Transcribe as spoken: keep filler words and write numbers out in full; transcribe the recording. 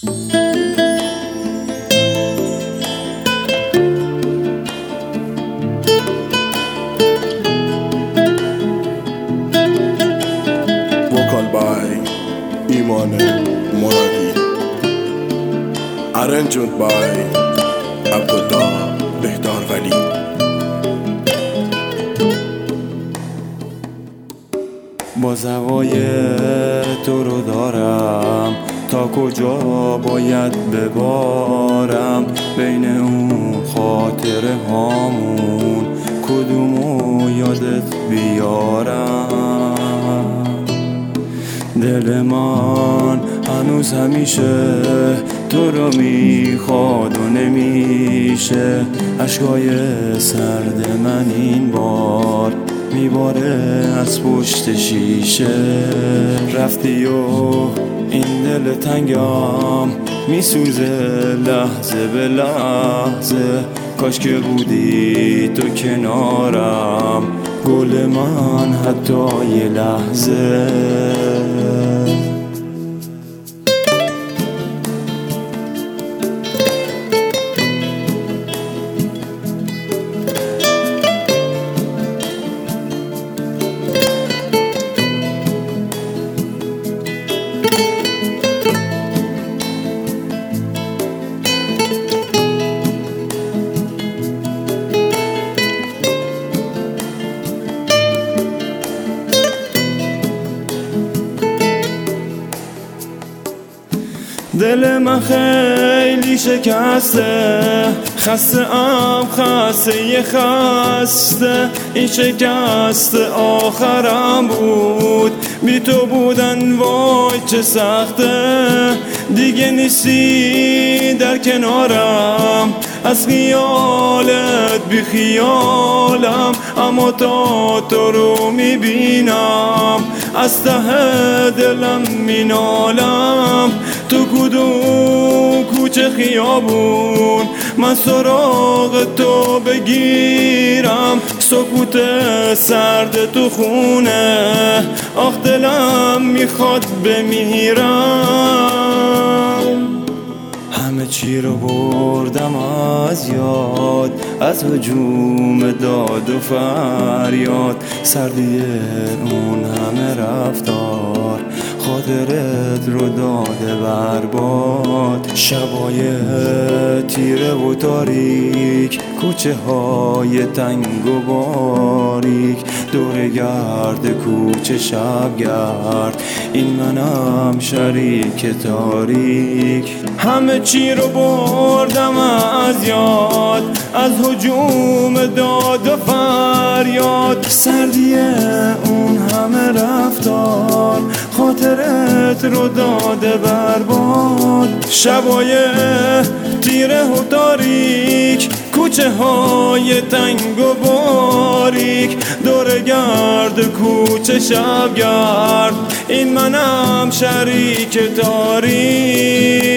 Vocal by Iman Moradi. Arranged by Abdullah Behdar Wali. باز هوای تو رو دارم، تا کجا باید ببارم؟ بین اون خاطره هامون کدومو یادت بیارم؟ دل من هنوز همیشه تو رو میخواد و نمیشه. عشقای سرد من این بار میباره از پشت شیشه. رفتی و این دل تنگم میسوزه لحظه به لحظه. کاش که بودی تو کنارم، گل من حتی یه لحظه. دل من خیلی شکسته، خسته ام خسته یه خسته. این شکست آخرم بود، بی تو بودن وای چه سخته. دیگه نیستی در کنارم، از خیالت بی خیالم. اما تا تو رو میبینم از ته دلم مینالم. تو کدوم کوچه خیابون من سراغ تو بگیرم؟ سکوت سرد تو خونه، آخ دلم میخواد بمیرم. همه چی رو بردم از یاد، از هجوم داد و فریاد. سردی اون همه رفتار خاطرت رو داده برباد. شبای تیره و تاریک، کوچه های تنگ و باریک، دور گرد کوچه شبگرد. این منم شریک تاریک. همه چی رو بردم از یاد، از هجوم داد و فریاد. سردی اون همه رفتار خاطرت رو داده برباد. شبای تیره و تاریک، کوچه های تنگ و باریک، دور گرد کوچه شبگرد. این منم شریک تاریک.